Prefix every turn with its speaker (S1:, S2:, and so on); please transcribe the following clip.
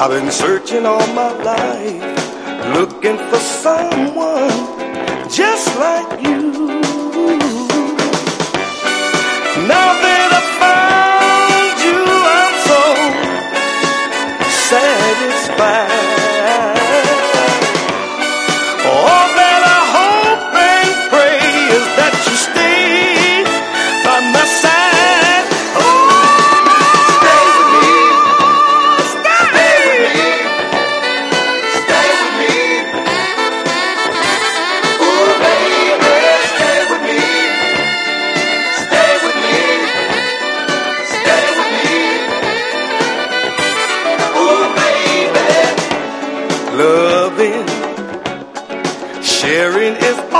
S1: I've been searching all my life, looking for someone just like you. Now that I found you, I'm so satisfied. All that I hope and pray is that you stay by my side. Oh, stay with me. Stay with me. Stay with me. Oh, baby, stay with me. Stay with me. Stay with me. Oh, baby. Loving, sharing is